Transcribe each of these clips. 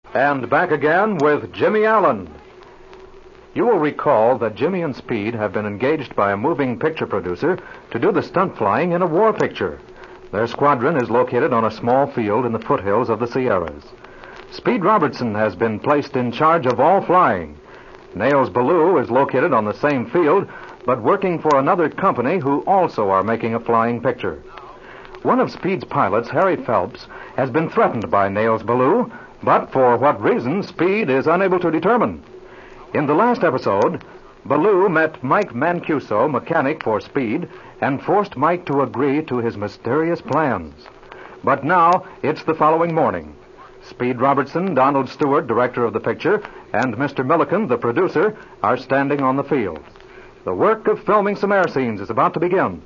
And back again with Jimmy Allen. You will recall that Jimmy and Speed have been engaged by a moving picture producer to do the stunt flying in a war picture. Their squadron is located on a small field in the foothills of the Sierras. Speed Robertson has been placed in charge of all flying. Nails Ballou is located on the same field, but working for another company who also are making a flying picture. One of Speed's pilots, Harry Phelps, has been threatened by Nails Ballou, but for what reason, Speed is unable to determine. In the last episode, Ballou met Mike Mancuso, mechanic for Speed, and forced Mike to agree to his mysterious plans. But now, it's the following morning. Speed Robertson, Donald Stewart, director of the picture, and Mr. Milliken, the producer, are standing on the field. The work of filming some air scenes is about to begin.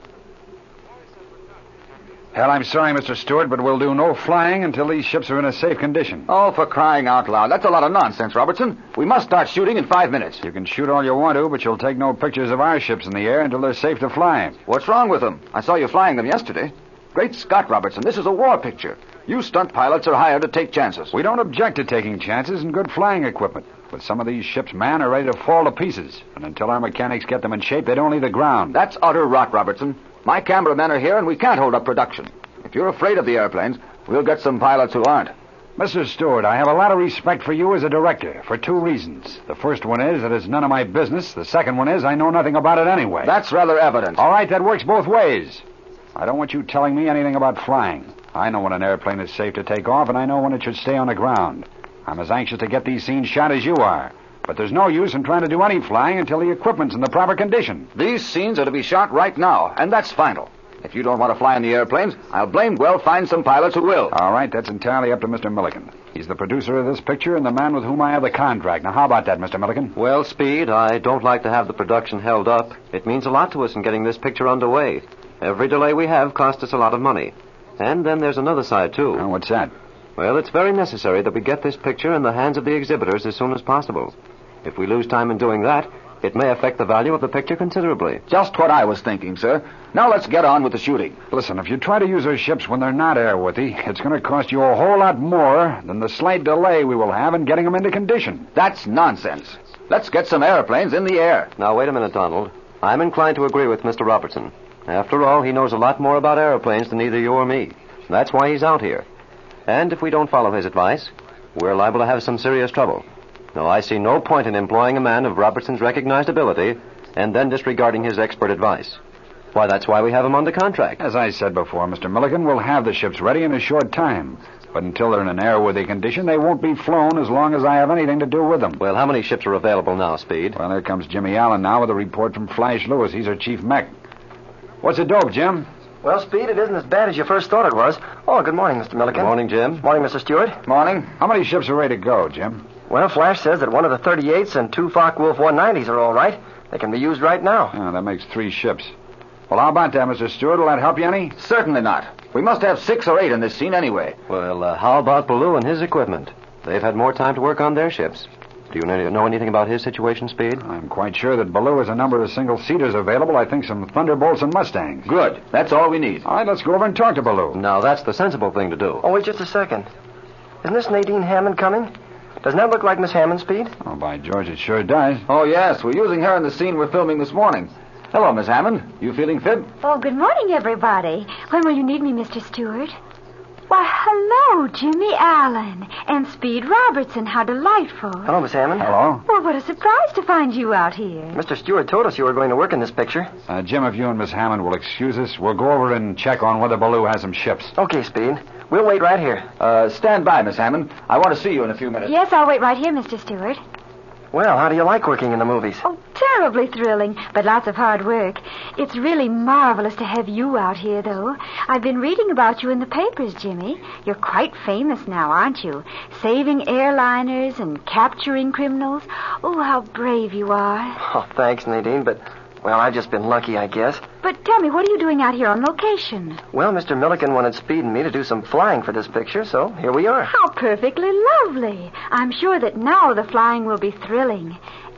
Hell, I'm sorry, Mr. Stewart, but we'll do no flying until these ships are in a safe condition. Oh, for crying out loud. That's a lot of nonsense, Robertson. We must start shooting in 5 minutes. You can shoot all you want to, but you'll take no pictures of our ships in the air until they're safe to fly. What's wrong with them? I saw you flying them yesterday. Great Scott, Robertson, this is a war picture. You stunt pilots are hired to take chances. We don't object to taking chances in good flying equipment. But some of these ships, man, are ready to fall to pieces. And until our mechanics get them in shape, they don't leave the ground. That's utter rot, Robertson. My cameramen are here, and we can't hold up production. If you're afraid of the airplanes, we'll get some pilots who aren't. Mr. Stewart, I have a lot of respect for you as a director, for 2 reasons. The first one is that it's none of my business. The second one is I know nothing about it anyway. That's rather evident. All right, that works both ways. I don't want you telling me anything about flying. I know when an airplane is safe to take off, and I know when it should stay on the ground. I'm as anxious to get these scenes shot as you are. But there's no use in trying to do any flying until the equipment's in the proper condition. These scenes are to be shot right now, and that's final. If you don't want to fly in the airplanes, I'll find some pilots who will. All right, that's entirely up to Mr. Milliken. He's the producer of this picture and the man with whom I have the contract. Now, how about that, Mr. Milliken? Well, Speed, I don't like to have the production held up. It means a lot to us in getting this picture underway. Every delay we have costs us a lot of money. And then there's another side, too. Oh, what's that? Well, it's very necessary that we get this picture in the hands of the exhibitors as soon as possible. If we lose time in doing that, it may affect the value of the picture considerably. Just what I was thinking, sir. Now let's get on with the shooting. Listen, if you try to use our ships when they're not airworthy, it's going to cost you a whole lot more than the slight delay we will have in getting them into condition. That's nonsense. Let's get some airplanes in the air. Now, wait a minute, Donald. I'm inclined to agree with Mr. Robertson. After all, he knows a lot more about airplanes than either you or me. That's why he's out here. And if we don't follow his advice, we're liable to have some serious trouble. No, I see no point in employing a man of Robertson's recognized ability and then disregarding his expert advice. Why, that's why we have him under contract. As I said before, Mr. Milliken, we'll have the ships ready in a short time. But until they're in an airworthy condition, they won't be flown as long as I have anything to do with them. Well, how many ships are available now, Speed? Well, there comes Jimmy Allen now with a report from Flash Lewis. He's our chief mech. What's the dope, Jim? Well, Speed, it isn't as bad as you first thought it was. Oh, good morning, Mr. Milliken. Good morning, Jim. Morning, Mr. Stewart. Morning. How many ships are ready to go, Jim? Well, Flash says that one of the 38s and 2 Focke-Wulf 190s are all right. They can be used right now. Oh, that makes 3 ships. Well, how about that, Mr. Stewart? Will that help you any? Certainly not. We must have 6 or 8 in this scene anyway. Well, how about Ballou and his equipment? They've had more time to work on their ships. Do you know anything about his situation, Speed? I'm quite sure that Ballou has a number of single-seaters available. I think some Thunderbolts and Mustangs. Good. That's all we need. All right, let's go over and talk to Ballou. Now, that's the sensible thing to do. Oh, wait just a second. Isn't this Nadine Hammond coming? Doesn't that look like Miss Hammond, Speed? Oh, by George, it sure does. Oh, yes. We're using her in the scene we're filming this morning. Hello, Miss Hammond. You feeling fit? Oh, good morning, everybody. When will you need me, Mr. Stewart? Why, hello, Jimmy Allen and Speed Robertson. How delightful. Hello, Miss Hammond. Hello. Well, what a surprise to find you out here. Mr. Stewart told us you were going to work in this picture. Jim, if you and Miss Hammond will excuse us, we'll go over and check on whether Ballou has some ships. Okay, Speed. We'll wait right here. Stand by, Miss Hammond. I want to see you in a few minutes. Yes, I'll wait right here, Mr. Stewart. Well, how do you like working in the movies? Oh, terribly thrilling, but lots of hard work. It's really marvelous to have you out here, though. I've been reading about you in the papers, Jimmy. You're quite famous now, aren't you? Saving airliners and capturing criminals. Oh, how brave you are. Oh, thanks, Nadine, but, well, I've just been lucky, I guess. But tell me, what are you doing out here on location? Well, Mr. Milliken wanted Speed and me to do some flying for this picture, so here we are. How perfectly lovely. I'm sure that now the flying will be thrilling.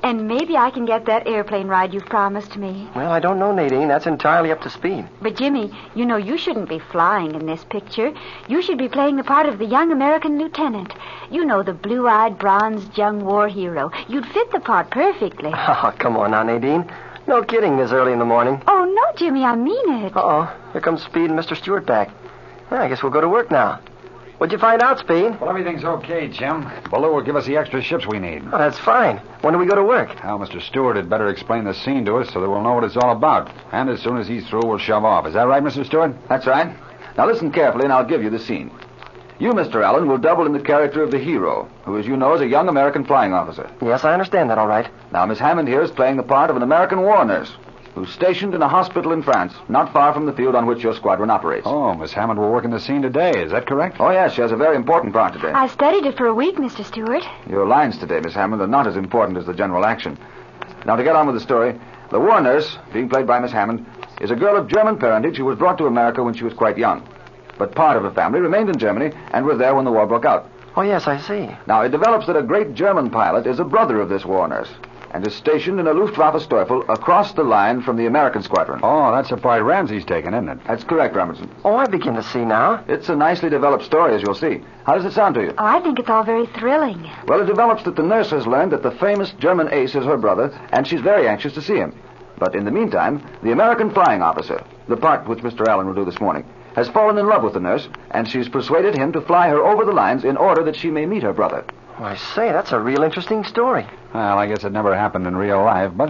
And maybe I can get that airplane ride you've promised me. Well, I don't know, Nadine. That's entirely up to Speed. But, Jimmy, you know you shouldn't be flying in this picture. You should be playing the part of the young American lieutenant. You know, the blue-eyed, bronzed young war hero. You'd fit the part perfectly. Oh, come on now, Nadine. No kidding this early in the morning. Oh, no, Jimmy, I mean it. Uh-oh. Here comes Speed and Mr. Stewart back. Well, I guess we'll go to work now. What'd you find out, Speed? Well, everything's okay, Jim. Baloo will give us the extra ships we need. Oh, that's fine. When do we go to work? Now, Mr. Stewart had better explain the scene to us so that we'll know what it's all about. And as soon as he's through, we'll shove off. Is that right, Mr. Stewart? That's right. Now listen carefully and I'll give you the scene. You, Mr. Allen, will double in the character of the hero, who, as you know, is a young American flying officer. Yes, I understand that all right. Now, Miss Hammond here is playing the part of an American war nurse who's stationed in a hospital in France, not far from the field on which your squadron operates. Oh, Miss Hammond will work in the scene today. Is that correct? Oh, yes, she has a very important part today. I studied it for a week, Mr. Stewart. Your lines today, Miss Hammond, are not as important as the general action. Now, to get on with the story, the war nurse, being played by Miss Hammond, is a girl of German parentage who was brought to America when she was quite young. But part of her family remained in Germany and was there when the war broke out. Oh, yes, I see. Now, it develops that a great German pilot is a brother of this war nurse and is stationed in a Luftwaffe Stoffel across the line from the American squadron. Oh, that's the part Ramsey's taken, isn't it? That's correct, Robertson. Oh, I begin to see now. It's a nicely developed story, as you'll see. How does it sound to you? Oh, I think it's all very thrilling. Well, it develops that the nurse has learned that the famous German ace is her brother, and she's very anxious to see him. But in the meantime, the American flying officer, the part which Mr. Allen will do this morning, has fallen in love with the nurse, and she's persuaded him to fly her over the lines in order that she may meet her brother. Oh, I say, that's a real interesting story. Well, I guess it never happened in real life, but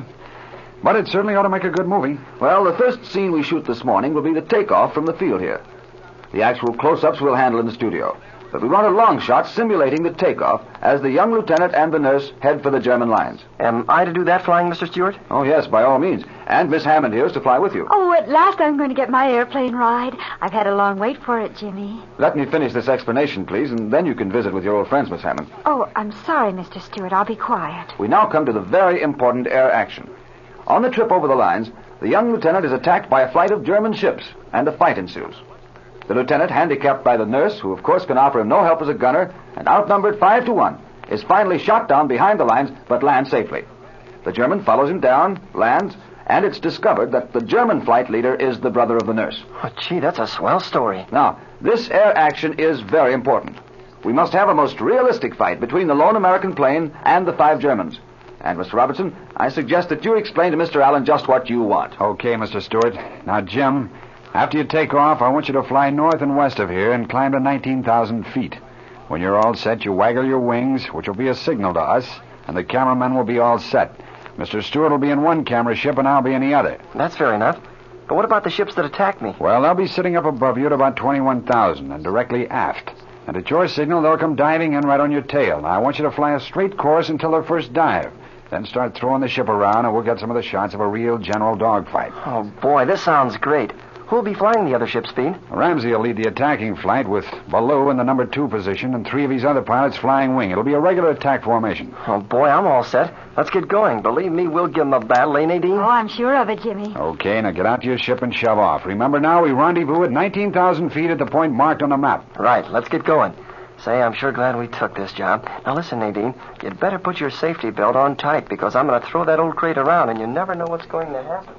it certainly ought to make a good movie. Well, the first scene we shoot this morning will be the takeoff from the field here. The actual close-ups we'll handle in the studio. But we want a long shot simulating the takeoff as the young lieutenant and the nurse head for the German lines. Am I to do that flying, Mr. Stewart? Oh, yes, by all means. And Miss Hammond here is to fly with you. Oh, at last I'm going to get my airplane ride. I've had a long wait for it, Jimmy. Let me finish this explanation, please, and then you can visit with your old friends, Miss Hammond. Oh, I'm sorry, Mr. Stewart. I'll be quiet. We now come to the very important air action. On the trip over the lines, the young lieutenant is attacked by a flight of German ships, and a fight ensues. The lieutenant, handicapped by the nurse, who of course can offer him no help as a gunner, and outnumbered 5-1, is finally shot down behind the lines, but lands safely. The German follows him down, lands, and it's discovered that the German flight leader is the brother of the nurse. Oh, gee, that's a swell story. Now, this air action is very important. We must have a most realistic fight between the lone American plane and the 5 Germans. And, Mr. Robertson, I suggest that you explain to Mr. Allen just what you want. Okay, Mr. Stewart. Now, Jim, after you take off, I want you to fly north and west of here and climb to 19,000 feet. When you're all set, you waggle your wings, which will be a signal to us, and the cameramen will be all set. Mr. Stewart will be in one camera ship, and I'll be in the other. That's fair enough. But what about the ships that attacked me? Well, they'll be sitting up above you at about 21,000 and directly aft. And at your signal, they'll come diving in right on your tail. Now, I want you to fly a straight course until their first dive. Then start throwing the ship around, and we'll get some of the shots of a real general dogfight. Oh, boy, this sounds great. Who'll be flying the other ship, Speed? Ramsey will lead the attacking flight with Baloo in the number 2 position and 3 of his other pilots flying wing. It'll be a regular attack formation. Oh, boy, I'm all set. Let's get going. Believe me, we'll give them a battle, eh, Nadine? Oh, I'm sure of it, Jimmy. Okay, now get out to your ship and shove off. Remember now, we rendezvous at 19,000 feet at the point marked on the map. Right, let's get going. Say, I'm sure glad we took this job. Now, listen, Nadine, you'd better put your safety belt on tight because I'm going to throw that old crate around and you never know what's going to happen.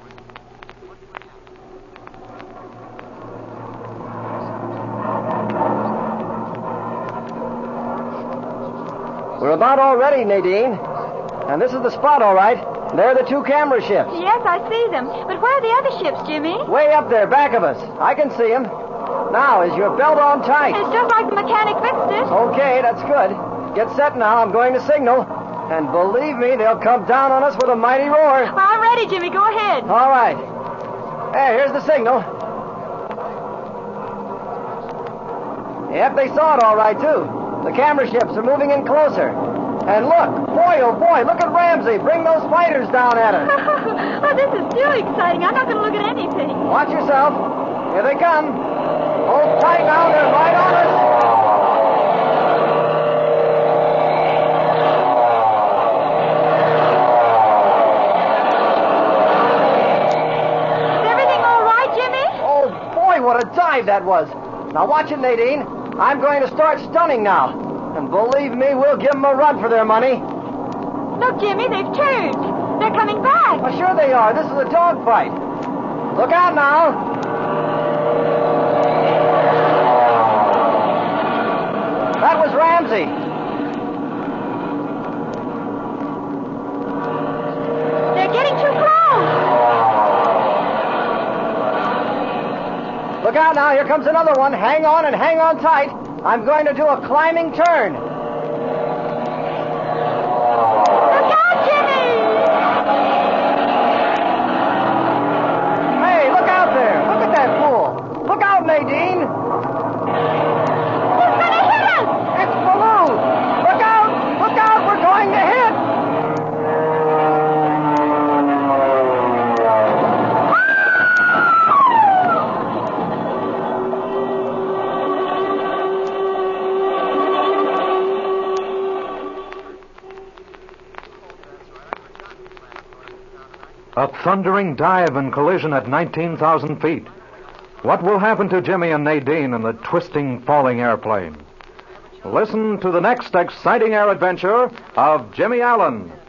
We're about all ready, Nadine. And this is the spot, all right. They're the 2 camera ships. Yes, I see them. But where are the other ships, Jimmy? Way up there, back of us. I can see them. Now, is your belt on tight? It's just like the mechanic fixed it. Okay, that's good. Get set now. I'm going to signal. And believe me, they'll come down on us with a mighty roar. Well, I'm ready, Jimmy. Go ahead. All right. Hey, here's the signal. Yep, they saw it all right, too. The camera ships are moving in closer. And look, boy, oh boy, look at Ramsey. Bring those fighters down at her. Oh, this is too exciting. I'm not going to look at anything. Watch yourself. Here they come. Hold tight now. They're right on us. Is everything all right, Jimmy? Oh, boy, what a dive that was. Now watch it, Nadine. I'm going to start stunning now. And believe me, we'll give them a run for their money. Look, Jimmy, they've turned. They're coming back. Well, sure they are. This is a dogfight. Look out now. That was Ramsey. They're getting too close. Look out now. Here comes another one. Hang on and hang on tight. I'm going to do a climbing turn. Look out, Jimmy! Hey, look out there. Look at that fool. Look out, Nadine. He's going to hit us! It's Baloo. Look out. Look out. We're going to hit. A thundering dive and collision at 19,000 feet. What will happen to Jimmy and Nadine in the twisting, falling airplane? Listen to the next exciting air adventure of Jimmy Allen.